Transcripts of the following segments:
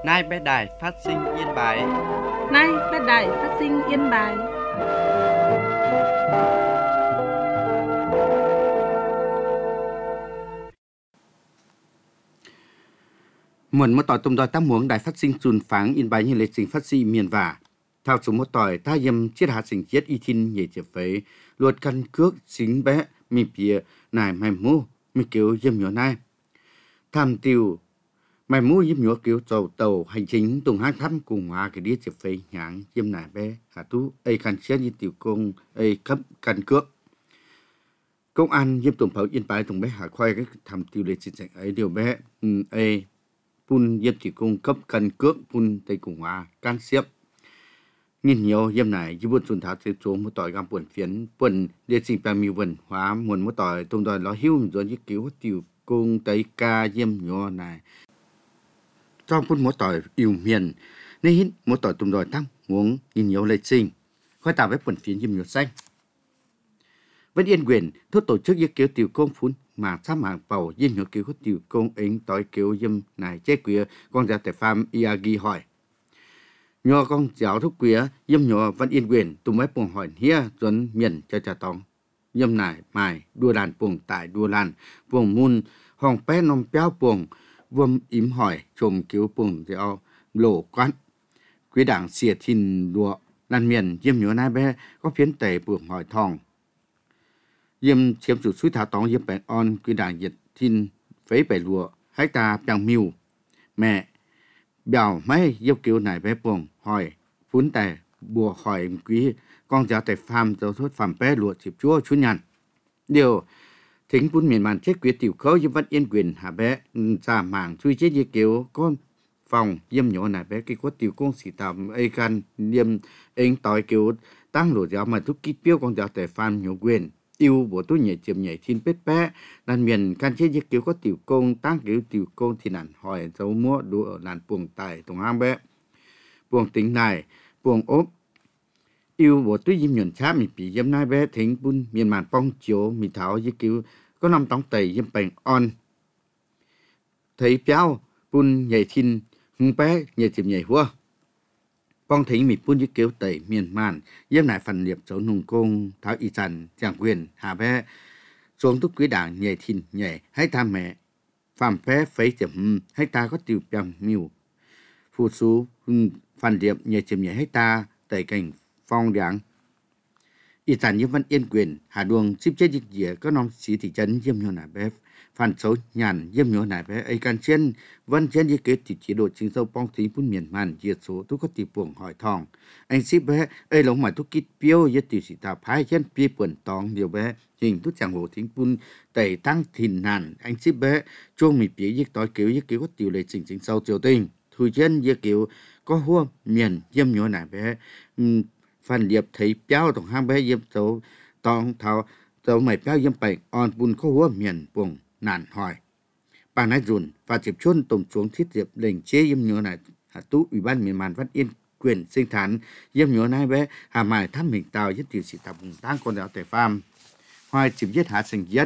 Nay bé đài phát sinh Yên Bái. Nay bé đài phát sinh Yên Bái. Muốn một tỏi tôm đòi tam muống đài phát sinh chùn pháng Yên Bái như lịch trình phát sinh miền vả. Thao số một tỏi ta yếm chiết hạt sinh chiết y thiên nhảy chếp phế luật căn cước xính bé mi bìa nài mày mô mi kiểu yếm nhỏ nai. Tham tiêu mày mô yếm nhỏ kiểu tàu hành chính tùng hát thăm cùng hóa cái đĩa chếp phế nhãng yếm nài bé hạ tú ấy khăn chiết như tiểu công ấy cấp căn cước. Công an yếm tùng pháo Yên Bái tùng bé hạ khoai cái tham tiêu lịch trình ấy điều bé ấy pun yếm tiểu công cấp căn cước pun tây cùng hóa can xếp. Nhìn nhiều yếm này như buôn xuân thảo từ xuống một tỏi gam buồn phiến buồn địa sinh ba miu vần hóa muốn một tỏi tôm tỏi nó hiu rồi như kiểu tiểu cung tây ca yếm nhỏ này trong buôn một tỏi yêu miền nên hít một tỏi tôm tỏi tăng muốn nhìn nhiều lịch sinh khoai tàu với buồn phiến yếm nhỏ xanh vẫn yên quyền thốt tổ chức như kiểu tiểu công phun mà sắp hàng bầu yếm nhỏ kiểu tiểu công ấy tỏi kiểu yếm này chế queer con ra tại farm iagi hỏi nhỏ con giáo thúc quía yếm nhỏ vẫn yên quyền tụi mấy buồng hỏi hia dẫn miền cho trà tòng yếm nải mài đua đàn buồng tại đua đàn buồng mun hòng bé nôm béo buồng vâm ím hỏi chồm cứu buồng theo lỗ quán quý đảng xìa thìn đùa làn miền yếm nhỏ nai bé có phiến tề buồng hỏi thòng yếm chiếm chủ suy thả tòng yếm bèn on quý đảng nhiệt thìn phế bè lùa hãy ta bèng miu mẹ bảo mấy yêu kiều này bé buồn hỏi phun tè bùa hỏi quý con giáo tại farm giáo thốt farm bé lụa chịp chúa chú nhàn điều thính phun miền màn chết quyết tiểu khấu yếm vẫn yên quyền hạ bé xa mảng chui chết yêu kiều con phòng yếm nhỏ này bé cái quất tiểu công sĩ tạm ấy can yếm anh tỏi kiều tăng lụa giáo mà thúc kít piêu con giáo tại farm nhỏ quyền yêu bộ tôi nhảy chiếm nhảy thiên bết bé đàn miền can chế giết kiểu có tiểu công tăng kiểu tiểu công thì nản hỏi dấu múa đua ở làn buồng tài tùng hang bé buồng tính này buồng ốp yêu bộ tôi diêm nhuận chá mình bị dâm nai bé thính bún miền màn phong chiếu mình tháo giết kiểu có năm tống tẩy dâm bành on thấy béo bún nhảy thiên hung bé nhảy chiếm nhảy hua phong thính mình bún giết kiểu tẩy miền màn dâm này phần liệp dấu nung công tháo y trần giảng quyền hà bé xuống thúc quý đảng nhảy thìn nhảy hay ta mẹ phạm phé phấy chậm hay ta có tiêu bằng miu phụ số phần điệp nhảy chậm nhảy hay ta tẩy cảnh phong đảng y sản như văn yên quyền hà đuông ship chết dịch dĩa có nông sĩ thị trấn yếm nhỏ nải bé phần số nhàn yếm nhỏ nải bé ấy can trên văn trên như kế thì chế độ chính sâu phong thính phun miền màn diệt số tôi có tỷ buồng hỏi thòng anh ship bé ấy lống mà tôi kít piêu yết tỷ sĩ tạp hai chân pi quần tòng điều bé hình tôi chẳng hồ thính phun tẩy tăng thìn nàn anh ship bé chuông mì bía yết tối kiểu có tiểu lệ chỉnh chính sâu triều tình thui chân yết kiểu có hua miền yếm nhỏ nải bé phần điệp thấy béo tổng hang bé yếm dấu tòng thảo dấu mày béo yếm bạch on bùn có hua miền buồng nản hỏi bà nói dùn và chịp chôn tổng xuống thiết diệp lệnh chế yếm nhỏ này hạ tú ủy ban miền màn văn yên quyền sinh thán yếm nhỏ này bé hà mài thăm mình tàu nhất tiểu sĩ tập vùng tăng con đảo tề pham hoài chịp giết hạ sinh dẫn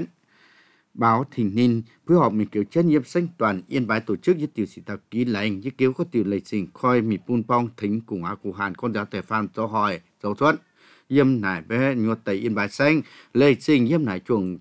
báo thình ninh phối hợp mình kiểu chân yếm sinh toàn Yên Bái tổ chức nhất tiểu sĩ tập ký lệnh nhất kiểu có tiểu lệnh sinh khoi mì pun pong thính cùng á cụ hàn con đảo tề pham cho hỏi dấu thuận yếm này bé nhuột tây Yên Bái xanh lệnh sinh yếm này chuồng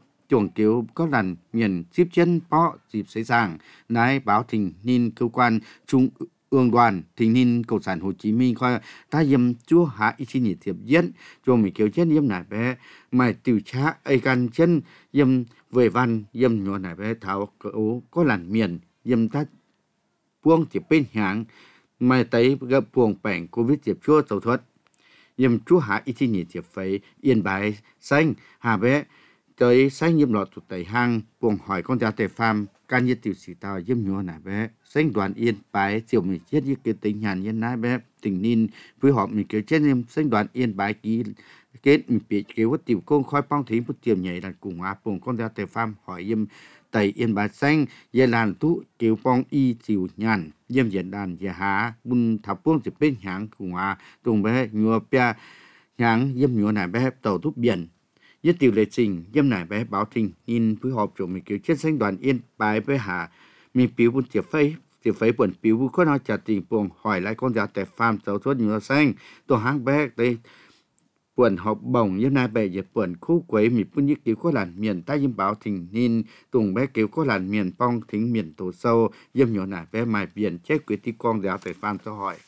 kiểu có lần miền ship chân po dịp xảy sàng nái báo thình ninh cơ quan trung ương đoàn thình ninh cộng sản Hồ Chí Minh coi ta yếm chúa hạ ý chí nhiệt thiệp diễn chuồng mình kiểu chân yếm này bé mày tiểu trá ấy can chân yếm về văn yếm nhỏ này bé thảo có lần miền yếm ta buông chỉ bên hàng mày thấy gặp buông bảnh covid dịp chúa tàu thuật yếm chúa hạ ý chí nhiệt thiệp phải Yên Bái xanh hà bé tới sáng yếm lọt tụt tẩy hang buồng hỏi con giáo tề pham can nhiệt tiểu sĩ tàu yếm nhỏ nải bé sáng đoàn Yên Bái chiều mình chết như cái tình nhàn yên nái bé tình ninh với họ mình kêu chết yếm sáng đoàn Yên Bái ký kết mình bị kêu tiểu công khói phong thính bút tiềm nhảy đàn cùng á buồng con giáo tề pham hỏi yếm tẩy Yên Bái xanh dây làn tú kêu phong y chiều nhàn yếm diễn đàn giờ há bun thập buông chỉ bên hàng cùng á tùng bé nhua pia hàng yếm nhỏ nải bé tàu thúc biển nhất tiểu lệ trình yếm nải bé báo thình in phối hợp chủ mình kiểu chết sinh đoàn Yên Bái với hạ mình biểu buôn tiệp phây thì phải bẩn biểu vũ có nói trả tình buồn hỏi lại con giáo tại farm giáo thuốc nhựa xanh tổ hang bé đây buồn học bổng như nay bè dệt buồn khu quấy mì phun nhức kiểu có làn miền ta yếm báo thình nín tùng bé kiểu có làn miền pong thính miền tổ sâu yếm nhỏ nải bé mài biển chết quyết tí con giáo tại farm cho hỏi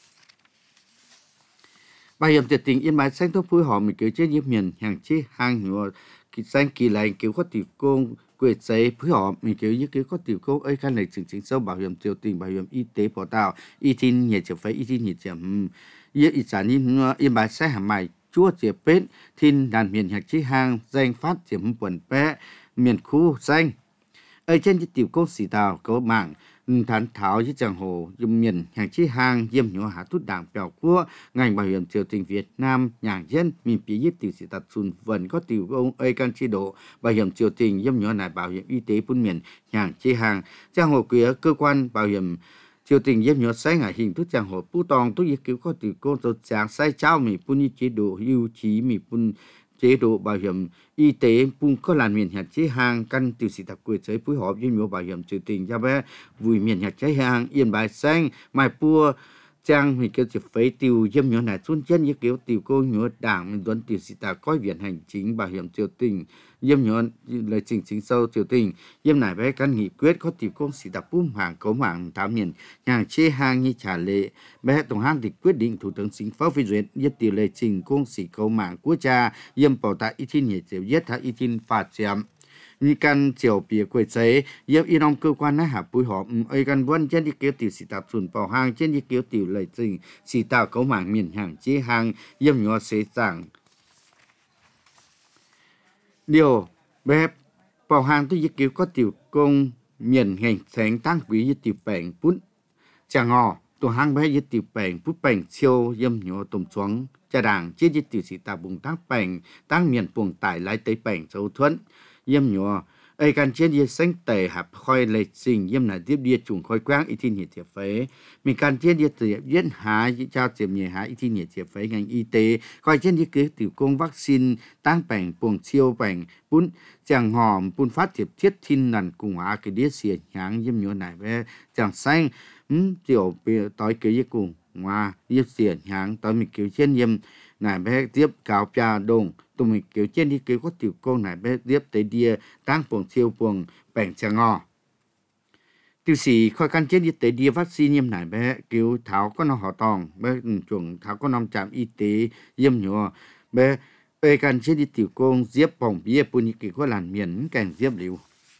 bảo hiểm tiệt tình yên bái xanh thuốc phối họ mình kiểu chết yếm miền hàng chi hang nhựa xanh kỳ lành kiểu có tiểu công quệt giấy phối họ mình kiểu như kiểu có tiểu công ấy khăn này chính sâu bảo hiểm tiêu tình bảo hiểm y tế bỏ tạo y tin nhẹ chở phải y tin nhẹ chở y sản yên bái xanh hàm mày chúa chế bến thiên đàn miền hạt chí hang danh phát chiếm quần bé miền khu xanh ở trên cái tiểu công sĩ tàu có mạng thán tháo với giang hồ dùng miền hạt chí hang diêm nhỏ hạ tút đảng bèo của ngành bảo hiểm triều tình Việt Nam nhà dân miền phía giúp tiểu sĩ tạt xuân vẫn có tiểu công ấy can chế độ bảo hiểm triều tình diêm nhỏ này bảo hiểm y tế phun miền hạt chí hang giang hồ kia cơ quan bảo hiểm triều tình giúp nhỏ sai ngại hình thức giang hồ pu tòng tôi cứu có từ cô tôi giảng sai trao mình pun chế độ hưu trí mình pun chế độ bảo hiểm y tế pun có làn miền hạt chế hàng căn từ sĩ tập quê giới phối hợp với nhiều bảo hiểm triều tình cho bé vui miền hạt chế hàng yên bài xanh mai pua trang mình kêu chỉ phải tiêu giúp nhỏ này xuân chân như kiểu tiêu cô nhỏ đảng mình tuấn tiêu sĩ tập coi viện hành chính bảo hiểm triều tình yếm nhỏ lời chính sâu triều tình yếm này bé căn nghị quyết có tiểu công sĩ tập bùm hàng cấu mạng tám miền nhà chế hàng như trả lệ bé tổng hang thì quyết định thủ tướng chính phủ phê duyệt yết tiểu lệ trình công sĩ cấu mạng quốc gia yếm bảo tại y tin nhiệt diệu yết hay y tin phạt chémมีการเจียวเปียกวยใจเยี่ยมอีน้องcơ quanนะหาปุยหอมไอ้กันวันเช่นที่เกี่ยวติวสีตาส่วนเป่าหางเช่นที่เกี่ยวติวเลยจริงสีตาเขาหมางเมียนห่างเจีหางเยี่ยมหยอเสจังđiều bếp bảo hàng tôi dịch kiểu có tiểu công miền hành sáng tăng quý với tiểu bèn phút chàng ngò tổ hàng bé với tiểu bèn phút bèn siêu yếm nhỏ tôm xuống cha đảng chia với tiểu sĩ ta bùng tăng bèn tăng miền buồng tải lại tới bèn châu thuẫn yếm nhỏ ấyกันเช่นยี่เส้นเตะหับคอยเลยสิ่งเยี่ยมหน่ะเดียบเดียจุงคอยกว้างอีที่เหนียดเจียบเฟมีการเช่นยี่เสียบเย็นหาเจ้าเจียบเหนียหาอีที่เหนียดเจียบเฟงานy tếคอยเช่นยี่คือติวกงวัคซีนตั้งแป่งปวงเชียวแป่งปุ้นจังหอมปุ้นฟัดเจียบเทียดทินนันกุงอาเกเดียเสียหางเยี่ยมหน่วยไหนแม่จังแซงเจียวเปียต่อยเกยกุงว่าเยี่ยเสียหางต่อยมีเกี่ยวเช่นเยี่ยมไหนแม่เทียบกาวปลาดงtụi mình kiểu trên đi kiểu có tiểu công này bé tiếp tới đia tăng buồng siêu buồng bèn chả ngò tiêu sĩ coi căn trên đi tới đia vaccine nhiễm này bé kiểu tháo có nó họ tòng bé chuồng tháo có năm trạm y tế nhiễm nhỏ bé bé căn trên đi tiểu công diếp bỏng bia bùn kiểu có làn miền cảnh diếp liu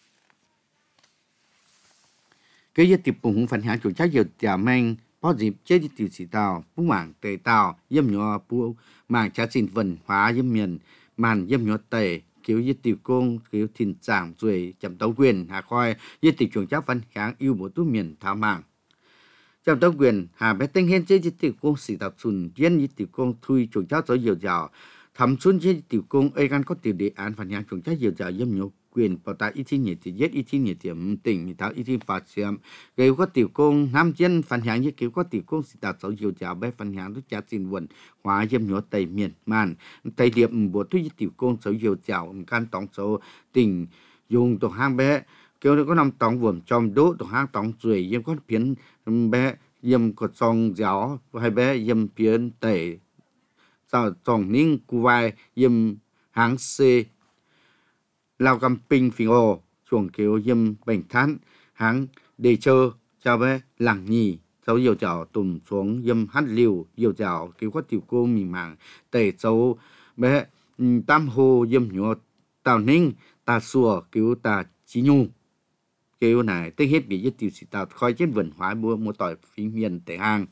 cái gì tiệp bùng phần hạng chuồng chắc giờ trả men có dịp chế đi tiểu sĩ tàu phú mảng tề tàu nhiễm nhỏ phú mảng trả xin vần hóa nhiễm miền màn yếm nhỏ tề kiểu như tiểu công kiểu thìn giảng rồi chậm tấu quyền hạ khoai như tiểu trường chắc văn kháng yêu bộ tú miền thảo mạng chậm tấu quyền hà bé tinh hen chế như tiểu công sĩ tập xuân viên như tiểu công thui trường chắc giỏi dẻo dẻo thẩm xuân chế tiểu công ấy gan có tiểu đề án phản hàng trường chắc dẻo dẻo yếm nhỏ quyền bảo tại y thi nhiệt thì giết y thi nhiệt điểm tỉnh thì tháo y thi phạt xiêm kiểu có tiểu công nam chân phản hàng như kiểu có tiểu công sĩ tập giỏi dẻo dẻo bé phản hàng tức cha xin quần hóa yếm nhỏ tây miền màn tây điểm bộ tuy tiểu công giỏi dẻo dẻo can tổng số tỉnh dùng tổ hang bé kiểu có năm tổng vườn trong đỗ tổ hang tổng ruồi yếm có phiến bé yếm có song dẻo hay bé yếm phiến tây sao song ninh cu vai yếm hang c lao cầm ping phình ồ chuồng kiểu yếm bệnh thán háng đề chơ cho bé làng nhì cháu dầu chảo tùm xuống yếm hát liều dầu chảo kiểu có tiểu cô mì mảng tẩy cháu bé tam hồ yếm nhỏ tào ninh tà xùa kiểu tà chí nhu kiểu này tích hết bị giết tiểu sĩ tào khói trên vườn hóa mua tỏi phí miền tệ hàng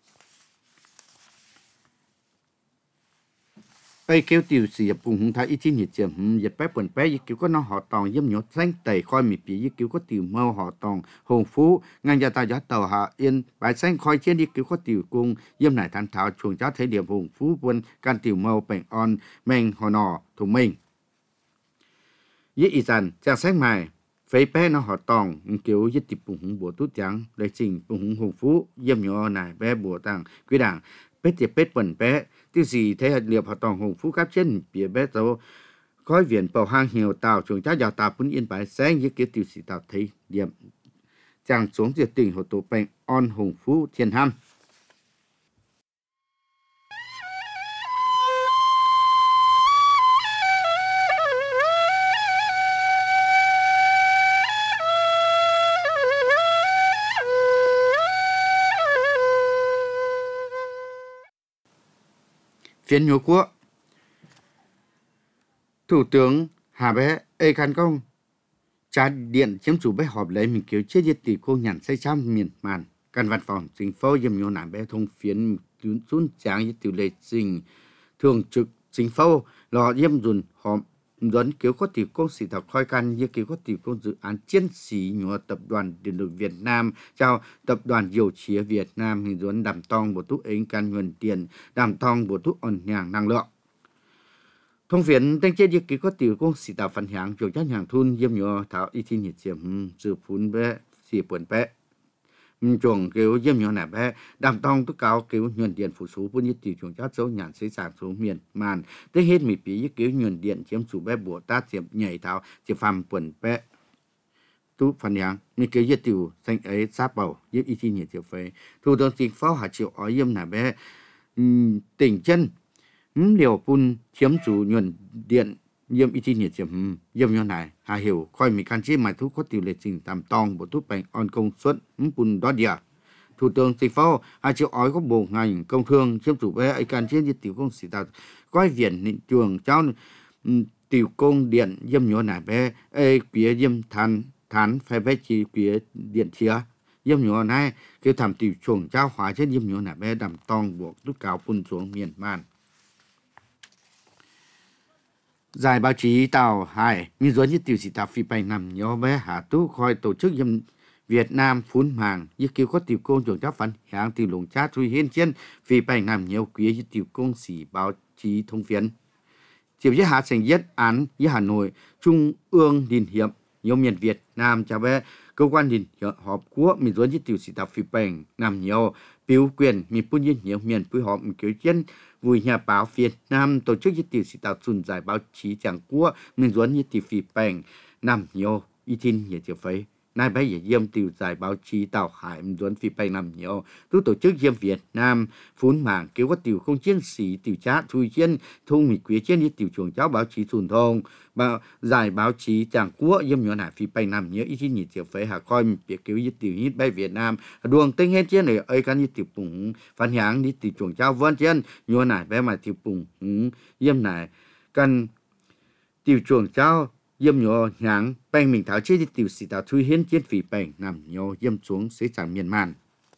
ấy kêu tiểu sĩ bùng hùng thái ít chín nhiệt chậm nhiệt bé bẩn bé kiểu có nó họ tòng yếm nhỏ xanh tẩy khói mì bị kiểu có tiểu mâu họ tòng hồng phú ngang gia ta giá tàu hạ yên bài xanh khói trên đi kiểu có tiểu cung yếm này than thảo chuồng cháu thấy điểm hồng phú quân can tiểu mâu bèn on men họ nọ thủ mình ý dàn trang sách mài phế bé nó họ tòng kiểu giết tiệp bùng hùng bùa tút trắng để trình bùng hùng phú yếm nhỏ này bé bùa tàng quý đảng bết tiệp bết bẩn bé tiêu gì thế hạt liệp họ tòng hùng phú cáp trên bìa bé dấu khói viện bảo hang nhiều tàu chuồng cháu giàu tàu cũng yên bài sáng với kiểu tiêu sĩ tàu thấy điểm chàng xuống diệt tỉnh hồ tổ bèn on hùng phú thiên ham. Phiên nhô quốc Thủ tướng Hà Bé Ê Can Công trả điện chiếm chủ bé họp lấy mình kiểu chết diệt tỷ cô nhằn xây trăm miền màn căn văn phòng chính phủ dâm nhô nản bé thông phiến xuống tráng như tiểu lệ trình thường trực chính phủ lò dâm dùn họp dẫn kiểu có tiểu công sĩ tập khoi căn như kiểu có tiểu công dự án chiến sĩ nhô tập đoàn điện lực Việt Nam chào tập đoàn dầu chía Việt Nam hình dẫn đàm tong bộ túc ấy căn nguồn tiền đàm tong bộ túc ổn nhàng năng lượng. Thông phiến tên chế dịch ký có tiểu công sĩ tạo phản hạng chủ chất hàng thun dâm nhô thảo y thiên nhiệt chiếm dự phún bé xì buồn bé chuồng kiểu dâm nhô nạ bé đàm tông tức cao kiểu nhuận điện phụ số bốn nhất tiểu chuồng chất dấu nhàn xây sản số miền màn tới hết mì phí như kiểu nhuận điện chiếm chủ bé bùa tát chiếm nhảy thảo chiếm phàm buồn bé tú phản hạng như kiểu nhất tiểu xanh ấy sáp bầu nhất y thiên nhiệt chiếm phế thủ tướng chính phủ hạ triệu ở dâm nạ bé tỉnh chân liều phun chiếm chủ nhuận điện yếm y nhiệt chiếm yếm như này hà hiểu coi mình can chế mà thuốc có tiểu lệ trình tạm tòng bộ thuốc bệnh on công suất phun đó địa thủ tướng chính phủ hà triệu ói có bộ ngành công thương chiếm chủ bé can chế như tiểu công sĩ tạo coi viện định trường cháu tiểu công điện yếm như này bé quía yếm thán phải bé chỉ quía điện chia yếm như này kêu thảm tiểu chuồng cháu hóa chế yếm như này bé đầm tòng bộ thuốc cao phun xuống miền man. Giải báo chí Tàu Hải, nhưng dối như tiểu sĩ tàu phi bày nằm nhớ bé hạ tú khỏi tổ chức dâm Việt Nam phún màng, như kiểu có tiểu công trường chấp phản hạng tiểu lồng chát thui hiên trên phi bày nằm nhớ quý như tiểu công sĩ báo chí thông phiến. Chiều với hạ thành nhất án với Hà Nội, Trung ương Liên hiệp, nhiều miền Việt Nam cho bé cơ quan Liên hiệp họp quốc mình dối như tiểu sĩ tàu phi bày nằm nhớ biểu quyền mình phun nhiên nhiều miền phối họp kiểu trên vui nhà báo Việt Nam tổ chức như tiểu sĩ tạo xuân giải báo chí chẳng quốc mình dẫn như tiểu phi bèn nằm nhiều y tin như tiểu phấy nay bây giờ yếm tiểu giải báo chí Tàu Hải mình dẫn phi bèn nằm nhiều tu tổ chức yếm Việt Nam phun mạng kêu có tiểu không chiến sĩ tiểu chát thui chiến thông mỹ quý chiến như tiểu chuồng cháu báo chí truyền thông giải báo chí chẳng quốc yếm nhỏ nải phi bèn nằm nhiều y tin như tiểu phấy hà coi mình việc kêu như tiểu hít bay Việt Nam đường tinh hết chiến này ấy cái như tiểu bụng phản hạng như tiểu chuồng cháu vân chiến nhua nải bé mà tiểu bụng yếm nải cần tiểu chuồng cháu yếm nhua nháng bèn mình tháo chế tiểu sĩ tạo thui hiến chiến phi bèn nằm nhua yếm xuống xế chẳng miền man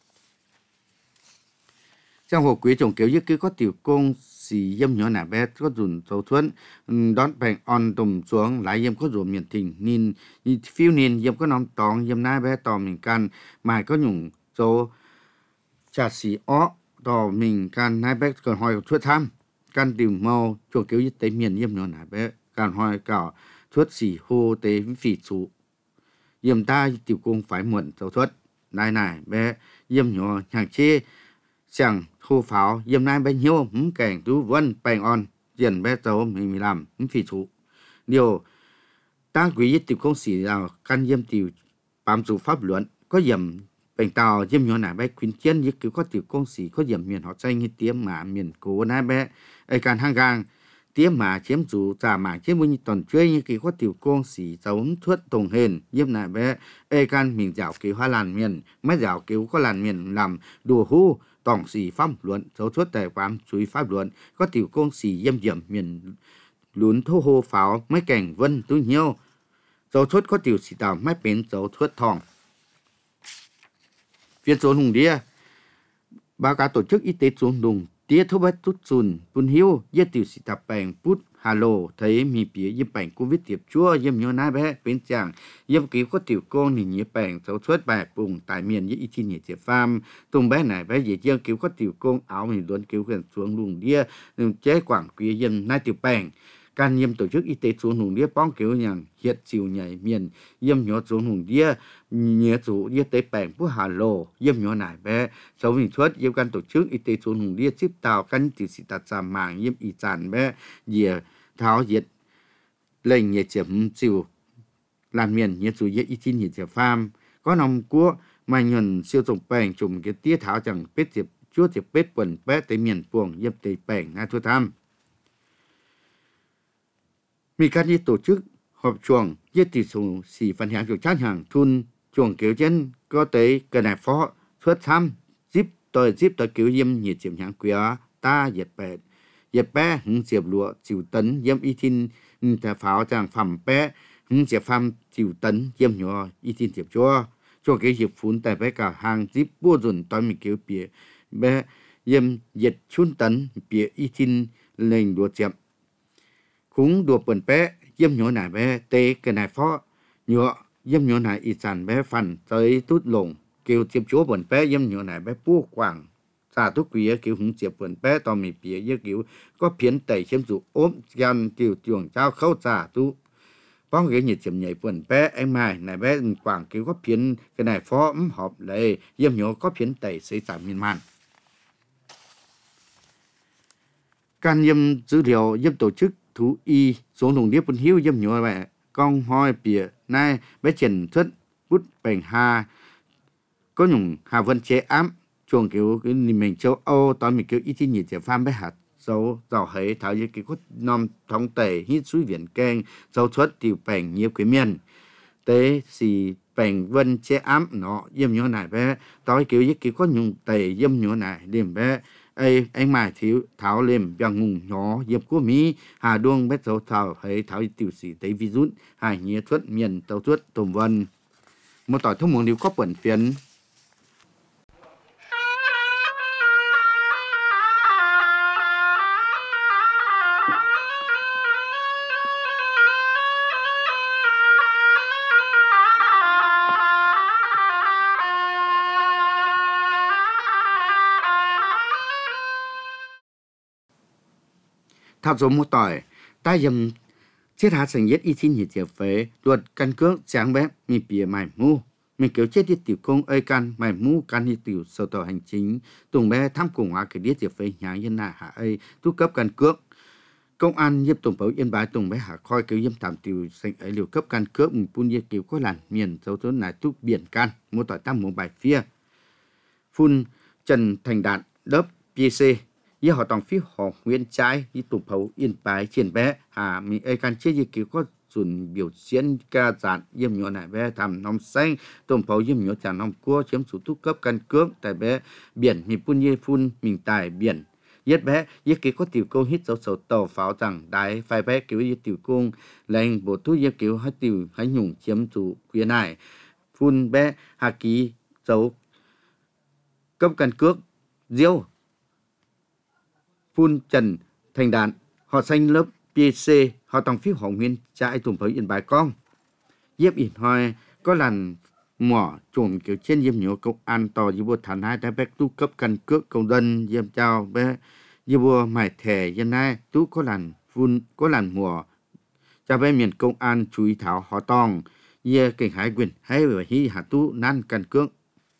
trong hồ quý trồng kéo như cứ có tiểu công sĩ yếm nhua nải bé có dùng dấu thuẫn đón bèn on tùm xuống lại yếm có dùng miền thình nín phiêu nín yếm có nón tòng yếm nai bé tò mình can mà có nhung dấu chả sĩ ó tò mình can nai bé còn hỏi thuốc tham can tìm màu chuồng kéo như tế miền yếm nhua nải bé can hỏi cả thuốc sĩ hô tế phỉ chủ yếm ta tiểu công phải muộn dấu thuốc này bé yếm nhua hàng chê chẳng hô pháo yếm nai bé nhiêu cảnh tú vân bèn on diện bé dấu mình làm phỉ chủ điều tăng quý tiểu công sĩ nào can yếm tiểu bám chủ pháp luận có yếm bèn tàu yếm nhua nải bé khuyến chiến như kiểu có tiểu công sĩ có yếm miền họ tranh như tiêm mà miền cố nai bé ai can hang gang tiêm mà chiếm chủ trả mà chiếm như tuần chơi như kiểu có tiểu công sĩ giống thuốc tùng hền yếm nải bé ai can mình dạo kiểu hoa làn miền mấy dạo kiểu có làn miền làm đùa hu tổng sĩ pháp luận dấu thuốc tài quán suy pháp luận có tiểu công sĩ yếm yếm miền lún thô hô pháo mấy cảnh vân tôi nhiêu dấu thuốc có tiểu sĩ tàu mấy bến dấu thuốc thòng phiên số hùng đĩa báo cáo tổ chức y tế xuống đùng tía thúc bách tút sùn bùn hiu yết tiểu sĩ tập bèn pút hà lô thấy mi phía yếm bèn covid tiệp chua yếm nhô nai bé bên chàng yếm cứu có tiểu con thì nhớ bèn dấu thuốc bài bùng tại miền yết y chi nhẹ chế pham tung bé này bé dễ chiang cứu có tiểu con áo mình luôn cứu gần xuống đùng đĩa chế quảng quý yếm nai tiểu bèn can yếm tổ chức y tế xuống hùng đĩa bóng kiểu nhàng hiện chiều nhảy miền yếm nhớ xuống hùng đĩa nhớ chủ y tế bèn pút hà lô yếm nhớ nải bé sau mình thuốc yếm can tổ chức y tế xuống hùng đĩa tiếp tàu can tiểu sĩ tạt giảm màng yếm y chản bé dìa tháo diệt lệnh nhiệt chiếm chiều làm miền nhiệt chủ y chi nhiệt chiếm pham có nằm của mà nhận siêu tổng bèn chùm cái tía thảo chẳng biết dịp chúa dịp biết quần bé tới miền buồng dịp tới bèn ngay thua tham. Vì các đi tổ chức họp chuồng giết tỷ số xỉ phần hàng chuồng chát hàng thun chuồng kiểu chân có tới cái này phó xuất tham giúp tôi kiểu diêm nhiệt chiếm hàng quý ta dệt bé hứng diệp lụa chịu tấn diêm y tin ta pháo chàng phẩm bé hứng diệp phàm chịu tấn diêm nhỏ y tin diệp chúa cho cái hiệp phun tại bé cả hàng giúp bua dùn tôi mình kiểu bìa bé diêm dệt chun tấn bìa y tin lên đùa chậm cũng đùa bẩn bé diêm nhỏ này bé tê cái này phó nhỏ diêm nhỏ này y sản bé phần tới tút lồng kiểu diệp chúa bẩn bé diêm nhỏ này bé bua quảng xa thuốc quý kiểu hứng diệp bẩn bé to mình bìa kiểu có phiến tẩy chiếm dụ ốm gan tiểu chuồng trao khâu xa tu bóng cái nhiệt chiếm nhảy bẩn bé anh mai này bé quảng kiểu có phiến cái này phó họp lấy diêm nhỏ có phiến tẩy xây sản miền man can diêm dữ liệu diêm tổ chức thú y xuống đồng điệp bún hiếu diêm nhỏ vậy con hoi bìa nay bé triển xuất bút bèn hà có nhung hà vân chế ám chuồng kiểu cái mình châu Âu tao mình kiểu ít thì nhiệt chế phan bé hạt dấu dầu hệ thảo như cái cốt nom thống tề hít suối biển keng dấu xuất tiểu bèn nhiều cái miền tế xì bèn vân chế ám nó diêm nhỏ này bé tao kiểu như kiểu có nhung tề diêm nhỏ này điểm bé ê anh mày thiếu thảo liềm bằng ngùng nhỏ diệp của mỹ hà đuông bé dấu thảo hệ thảo tiểu sĩ tế virus hải nhiệt xuất miền tàu xuất tùm vân một tỏi thông muốn điều có bẩn phiền thảo số một tỏi ta dầm chết hạt sinh nhất y tin nhiệt chế phế luật căn cước sáng bé mi bìa mài mu mình kiểu chết đi tiểu công ơi can mài mu can đi tiểu sở tờ hành chính tùng bé tham cùng hóa cái điết chế phế nhà nhân nà hạ ơi tu cấp căn cước công an nhiếp tổng bảo yên bái tùng bé hạ khoi kiểu diêm tạm tiểu sinh ấy liều cấp căn cước mình phun nhiệt kiểu có làn miền dấu thốn này tu biển can mua tỏi tam một bài phía phun Trần Thành Đạt lớp PC với họ toàn phía họ nguyên trái với tụ phấu yên bái triển bé hà mình ai can chế gì kiểu có chuẩn biểu diễn ca dạn yếm nhỏ này bé thầm nòng xanh tụ phấu yếm nhỏ chả nòng cua chiếm số thu cấp căn cước tại bé biển mình phun như phun mình tài biển yết bé yết kiểu có tiểu công hít dấu sầu tàu pháo rằng đái phải bé kiểu như tiểu công lệnh bộ thu yết kiểu hay tiểu hay nhung chiếm chủ quyền này phun bé hà ký dấu cấp căn cước diêu phun Trần Thành Đạt họ xanh lớp PC họ tòng phiếu họ nguyên trái tùm phới yên bài con dép in hoi có làn mỏ chuồng kiểu trên diêm nhổ công an tò như bùa thản hai đã bách tu cấp căn cước công dân diêm trao bé như bùa mải thẻ dân này tu có làn phun có làn mỏ cho bé miền công an chú ý thảo họ tòng ye cảnh hải quyền hay bởi hi hạ tu nan căn cước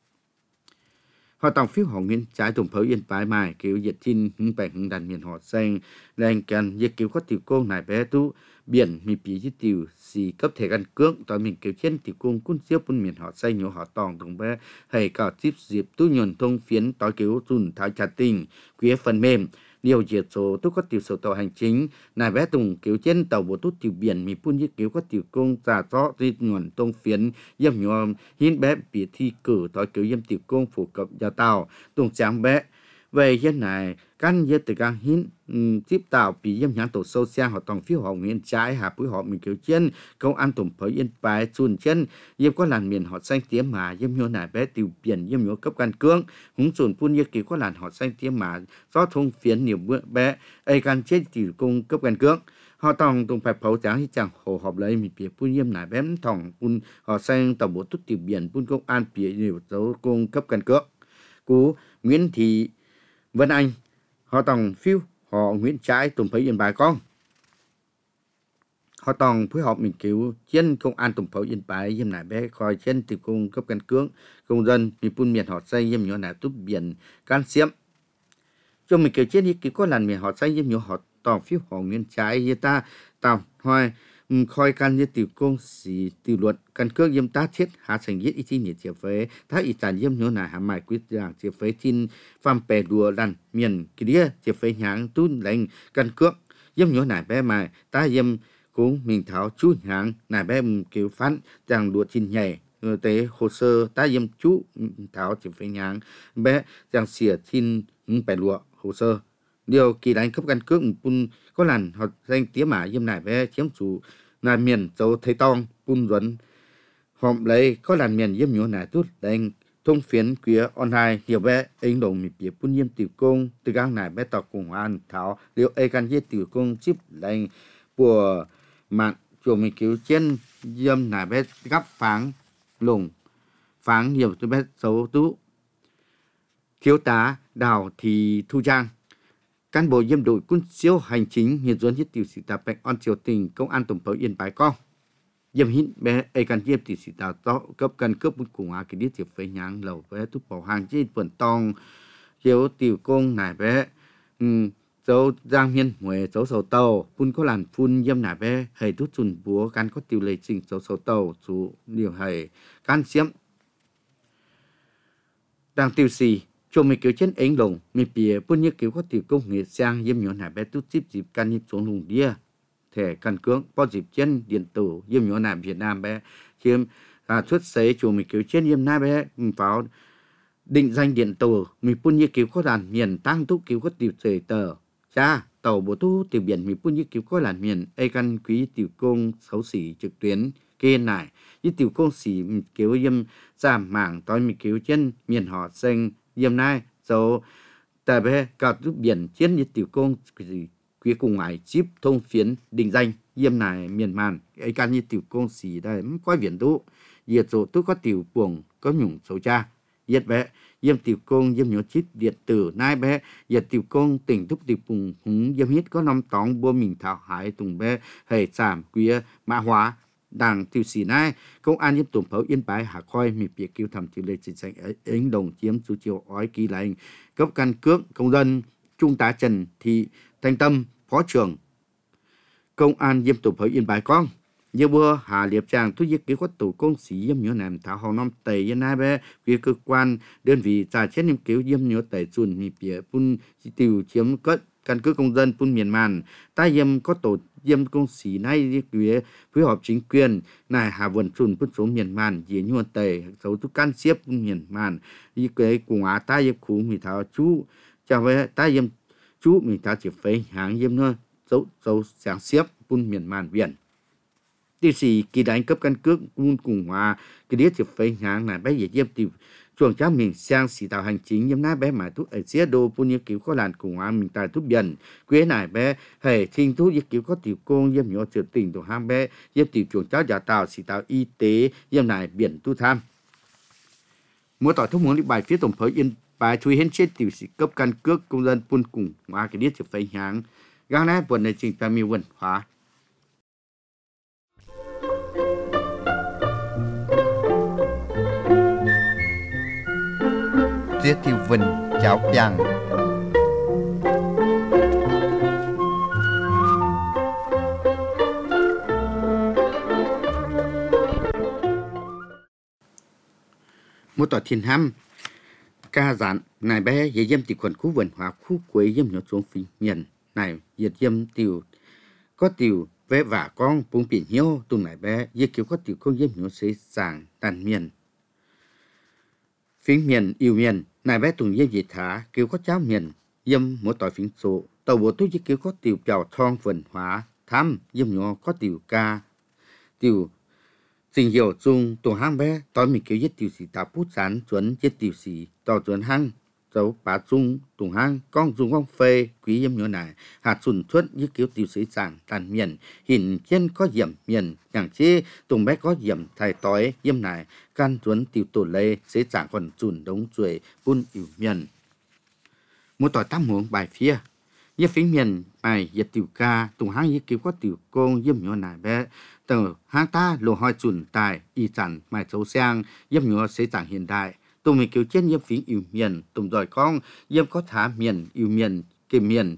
họ tòng phiếu họ nguyên trái tùm phới yên bái mài kiểu diệt tin hứng bèn hứng đàn miền họ xanh lên cần ye kiểu có tiểu công này bé tu biển mi pí với tiểu xì cấp thẻ căn cước tỏi mình kiểu trên tiểu công cún xếp bún miền họ xanh nhỏ họ tòng tùng bé hay cả tiếp dịp tu nhuần thông phiến tỏi kiểu dùn thái trà tình quý phần mềm điều diệt số tu có tiểu số tàu hành chính này bé tùng kiểu trên tàu bộ tu tiểu biển mi phun với kiểu có tiểu công giả rõ đi nhuần thông phiến yếm nhom hiến bé bị thi cử tỏi kiểu yếm tiểu công phổ cập gia tàu tùng sáng bé về hiện này căn yết từ càng hiến tiếp tạo bị yếm nhãn tổ sâu sang họ tòng phiếu họ nguyên trái hạ bối họ mình kiểu trên công an tùng phới yên bài xuân chân yếm có làn miền họ xanh tiếng mà yếm nhô này bé tiểu biển yếm nhô cấp căn cước húng xuân phun yết kiểu có làn họ xanh tiếng mà do thông phiến nhiều bữa bé ai can chết tiểu công cấp căn cước họ tòng tùng phải phấu tráng chẳng hồ họp lấy mình biệt phun yếm này bé thòng phun họ xanh tàu bộ tốt tiểu biển phun công an biệt nhiều dấu công cấp căn cước cú Nguyễn Thị Vân Anh họ tòng phiếu họ Nguyễn trái tùng phới yên bài con họ tòng phối hợp mình kiểu trên công an tùng phới yên bài yếm này bé coi trên tiểu công cấp căn cước công dân mình phun miền họ xây yếm nhỏ này túp biển can xiêm cho mình kiểu trên thì có làn miền họ xây yếm nhỏ họ tòng phiếu họ Nguyễn trái như ta tòng hoài khoi can như tiểu công sĩ tiểu luật căn cước yếm tá thiết hạ thành yết ý chi nhiệt chia phế thá ý tàn yếm nhớ nải hạ mại quyết giảng chia phế tin phàm bè đùa đàn miền kia chia phế nháng tún lệnh căn cước yếm nhớ nải bé mài tá yếm cũng mình tháo chú nháng nải bé kiểu phán giảng đùa tin nhảy tế hồ sơ tá yếm chú tháo chia phế nháng bé giảng xỉa tin bè đùa hồ sơ điều kỳ đánh cấp căn cước pun có lần họ danh tía mã yếm nải bé chiếm chủ nài miền châu thấy tong pun duẩn hòm lấy có lần miền yếm nhớ nải tút đánh thông phiến quía online nhiều bé anh đồng mịp biệt pun yếm tiểu công từ gang nải bé tọt cùng an tháo liệu ai can yết tiểu công chip đánh của mạng chùa mình cứu trên yếm nải bé gấp pháng lùng pháng nhiều từ bé xấu tú thiếu tá Đào Thị Thu Trang cán bộ yếm đội quân siêu hành chính hiện duẩn hết tiểu sĩ tạp bạch on triều tình công an tổng phó Yên Bái con yếm hít bé ai can yếm tiểu sĩ tạp to cấp căn cướp bút cùng cái điết tiểu phế nhang lầu bé túp bảo hàng trên vườn tòng chiếu tiểu công nải bé dấu giang hiên huệ dấu sầu tàu phun có làn phun yếm nải bé hầy tút chùn búa can có tiểu lệ trình dấu sầu tàu chú điều hầy can xiêm đang tiêu xì cho mình kiểu trên ánh lồng mình bìa bún như kiểu có tiểu công nghệ sang yếm nhỏ nải bé tút chip dịp can nhịp xuống lùng đĩa thẻ căn cước bao dịp trên điện tử yếm nhỏ nải Việt Nam bé chiếm xuất xế cho mình kiểu trên yếm nải bé pháo định danh điện tử mình bún như kiểu có làn miền tăng túc kiểu có tiểu giấy tờ cha tàu bộ tu tiểu biển mình bún như kiểu có làn miền ai căn quý tiểu công xấu xỉ trực tuyến kê nải như tiểu công xỉ kiểu yếm giảm mảng tối mình kiểu trên miền họ xanh yếm nai dấu tại bé cả giúp biển chiến như tiểu công quý cùng ngài chip thông phiến định danh yếm nai miền màn ấy can như tiểu công xỉ đây quay biển tú yết rồi tôi có tiểu buồng có nhung xấu cha yết bé yếm tiểu công yếm nhớ chip điện tử nai bé yết tiểu công tỉnh thúc tiểu bùng húng yếm hít có năm tóng bua mình thảo hải tùng bé hề giảm quý mã hóa đảng tiêu sĩ này công an yếm tổng phó Yên Bái hạ khoi mịp biệt kêu thầm tiểu lệ chính sách ánh đồng chiếm chú chiều ói kỳ lệnh cấp căn cước công dân trung tá Trần Thị Thanh Tâm phó trưởng công an yếm tổng phó Yên Bái con như bữa hà liệp tràng thu giết kế quát tổ công sĩ yếm nhớ nằm thảo hồng năm tây yên hai bé phía cơ quan đơn vị trả chết niệm cứu yếm nhớ tây chuồn mịp biệt pun tiểu chiếm cất căn cước công dân pun miền màn ta yếm có tổ yếm công sĩ này phía phối hợp chính quyền này hà vườn chuồn pun số miền màn dễ nhuận tây số tu can xếp pun miền màn y cái cùng á ta yếm khu mì thảo chú chào với ta yếm chú mì thảo chỉ phải hàng yếm nữa dấu sáng xếp pun miền màn biển tiêu sĩ kỳ đánh cấp căn cước pun cùng hòa cái đĩa chỉ phải hàng này bé yếm tiểu chuồng cháu mình sang xì tạo hành chính nhâm ná bé mãi thuốc ở xía đô pun như kiểu có làn cùng hòa mình tài thuốc biển quế này bé hề thinh thuốc như kiểu có tiểu công yếm nhỏ trượt tình tổ ham bé yếm tiểu chuồng cháu giả tạo xì tạo y tế yếm này biển tu tham mua tỏi thuốc muốn đi bài phía tổng phó Yên Bái chui hên chết tiểu sĩ cấp căn cước công dân pun cùng hòa cái đĩa chỉ phải hàng gang này buồn này trình ta mi vườn hóa Giết tiêu vân cháo piang một tòa thiên ham ca giản này bé dễ yếm tiểu quần khu vườn hóa khu quế yếm nhỏ xuống phi miền này diệt yếm tiểu có tiểu vé vả con bung biển hiếu tùng này bé dễ kiểu có tiểu không yếm nhỏ sẽ sàng tàn miền phiến miền yêu miền này bé tùng yếm dị thả kiểu có cháo miền yếm một tòa phiến số tàu bộ tôi dễ kiểu có tiểu chào thong vườn hóa thăm yếm nhỏ có tiểu ca tiểu tình hiểu chung tổ hang bé tối mình kiểu giết tiểu sĩ tạo bút sán chuẩn giết tiểu sĩ tàu chuẩn hang dấu bá chung tổ hang con dùng con phê quý yếm nhỏ này hạt xuân thuất như kiểu tiểu sĩ sàng tàn miền hình trên có diệm miền chẳng chế tùng bé có diệm thầy tối yếm này can chuẩn tiểu tổ lê sẽ chẳng còn chuẩn đống chuối bún yêu miền một tỏi tam huống bài phía như phiến miền bài giật tiểu ca tùng hang như kiểu có tiểu công yếm nhỏ này bé từ hang ta lộ hỏi chuẩn tài y chẳng mài châu sang yếm nhỏ sẽ chẳng hiện đại tùng mình kiểu trên yếm phiến yêu miền tùng giỏi con yếm có thả miền yêu miền kề miền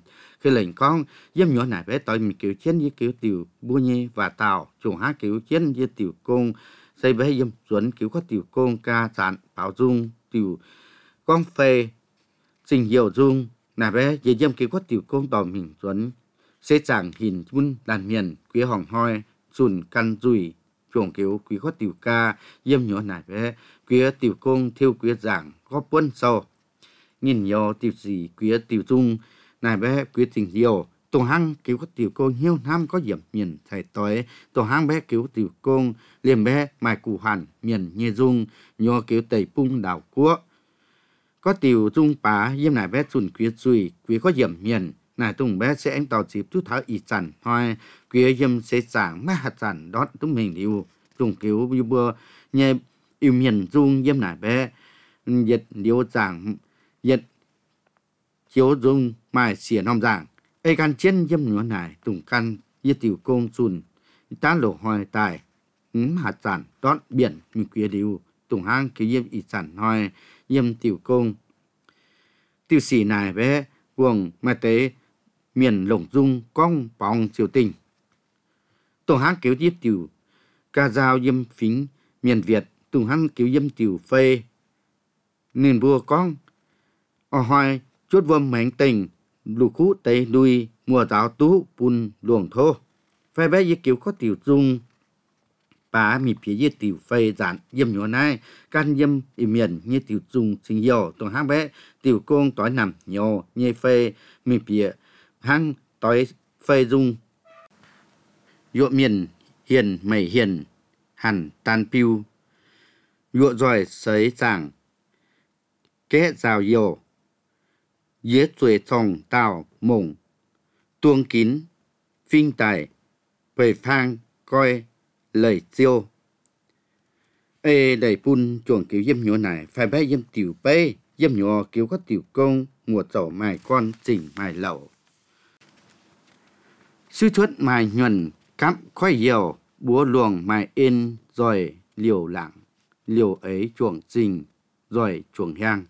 khi lệnh con dâm nhỏ này bé tội mình kiểu chiến với kiểu tiểu bua nhê và tàu chuồng há kiểu chiến với tiểu côn xây bé dâm chuẩn kiểu có tiểu côn ca sạn bảo dung tiểu con phê sinh hiệu dung nà bé dễ dâm kiểu có tiểu côn tỏ mình chuẩn sẽ chẳng hình vun đàn miền quý hỏng hoi sùn căn rùi chuồng kiểu quý có tiểu ca dâm nhỏ này bé quý tiểu côn thiêu quý giảng góp quân sau nhìn nhiều tiểu gì quý tiểu dung này bé quý tình nhiều tổ hang cứu có tiểu côn hiếu năm có điểm miền thầy tối tổ hang bé cứu tiểu côn liềm bé mai cụ hàn miền nhê dung nhô cứu tẩy pung đảo quốc có tiểu dung bá yếm này bé chuẩn quý duy quý có điểm miền này tung bé sẽ anh tàu dịp chút tháo ý chẳng thôi quý yếm sẽ giảng má hạt chẳng đón tung mình liu dùng cứu như bữa nhé yêu miền dung yếm này bé nhiệt liu giảng nhiệt chiếu dung mai xỉa nom giảng ai can chiến yếm nhúa này tùng căn như tiểu công chun tá lộ hoài tài hạt sản đón biển như quý liu tùng hang cái yếm ý sản hoài yếm tiểu công tiểu sĩ này bé buồng mà tế miền lồng dung cong bóng triều tình tùng hang cứu yếm tiểu ca giao yếm phính miền Việt tùng hang cứu yếm tiểu phê nên bùa con hoài chút vâm mảnh tình lục khu tây đuôi mùa giáo tú bùn luồng thô phê bé yếm cứu có tiểu dung bà mi phía dưới tiểu phê giản yếm nhỏ này can yếm miền như tiểu dung sinh hiệu tùng hang bé tiểu công tối nằm nhỏ như phê mi phía hang tối phê dung dụ miền hiền mày hiền hẳn tan piu dụ rồi sấy giảng kế rào dầu dế chuối trồng tàu mộng tuông kín phinh tài bầy phang coi lời chiêu ê đầy pun chuồng kiểu yếm nhỏ này phải bé yếm tiểu bê yếm nhỏ kiểu có tiểu công mùa trổ mài con chỉnh mài lẩu sư thuất mài nhuần cắm khoai dầu búa luồng mài in rồi liều lặng liều ấy chuồng trình rồi chuồng hang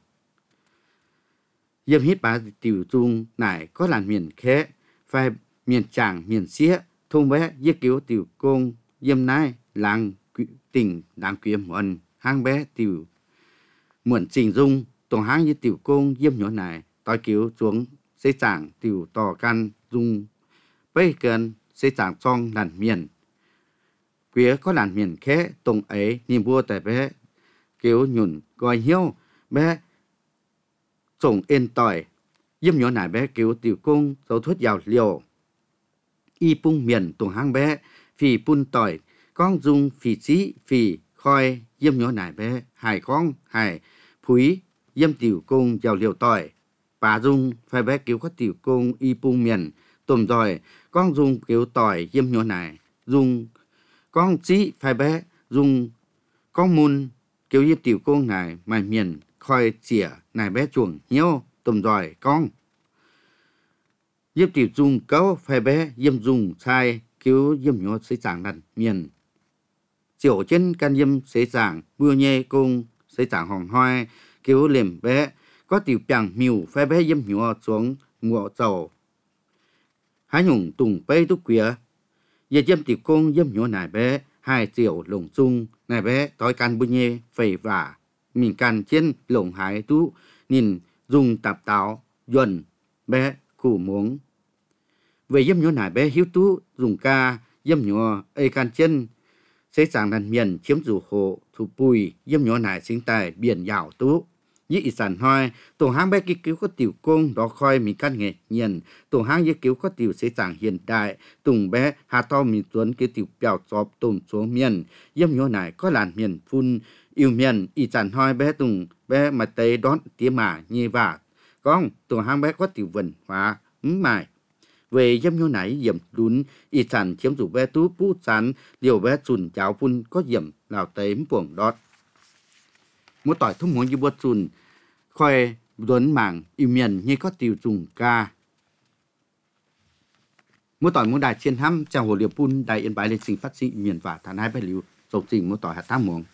yếm hít bà tiểu dung này có làn miền khé phải miền tràng miền xía thông bé yếm kiểu tiểu công yếm nai làng tỉnh đáng quý muộn hang bé tiểu muộn trình dung tổng hang như tiểu công yếm nhỏ này tỏi kiểu xuống xây chẳng tiểu tỏ can dung bây gần xây chẳng trong làn miền quý có làn miền khé tổng ấy niềm vua tại bé kiểu nhùn gọi hiếu bé trồng ên tỏi yếm nhỏ này bé kiểu tiểu công dấu thuốc giàu liều y pung miền tổng hang bé phì pun tỏi con dung phì chí phì khoi yếm nhỏ này bé hải con hải phúi yếm tiểu công giàu liều tỏi bà dung phải bé kiểu có tiểu công y pung miền tôm tỏi con dung kiểu tỏi yếm nhỏ này dung con chí phải bé dung con mun kiểu yếm tiểu công này mài miền khoi chỉa này bé chuồng hiếu tôm tỏi con yếm tiểu dung cấu phải bé yếm dung sai kiểu yếm nhỏ xây chẳng làn miền chiều trên can yếm xây chẳng mưa nhê công xây chẳng hồng hoai kiểu liềm bé có tiểu bằng miu phải bé yếm nhỏ xuống mùa trầu hái nhung tùng bay túc quía giờ yếm tiểu công yếm nhỏ này bé 2 triệu lồng chung này bé tối can bưng nhê phẩy vả mình can trên lồng hải tú nhìn dùng tạp táo duẩn bé củ muống về yếm nhỏ này bé hiếu tú dùng ca yếm nhỏ ai can chân xây chẳng đàn miền chiếm rủ hộ thủ bùi yếm nhỏ này sinh tài biển dạo tú như ý sản hoi tổ hang bé kí cứu có tiểu công đó khoi mình căn nghệ nhiên tổ hang như cứu có tiểu xây chẳng hiện đại tùng bé hà to mình tuấn cái tiểu bèo chọp tùm xuống miền yếm nhỏ này có làn miền phun yêu miền ý sản hoi bé tùng bé mà tây đón tía mà như vả con tổ hang bé có tiểu vần hóa mài về yếm nhỏ này yểm đún ý sản chiếm rủ bé tú bút sán liều bé chùn cháo phun có yểm lào tấy buồng đọt mỗi tỏi thông muốn như bút chùn khoi đốn mảng yêu miền như có tiểu dùng ca mỗi tỏi mỗi đài trên hăm chào hồ liệp pun đài yên bái lên sinh phát sinh miền và thản hai bài liu dầu trình mỗi tỏi hạt tam muồng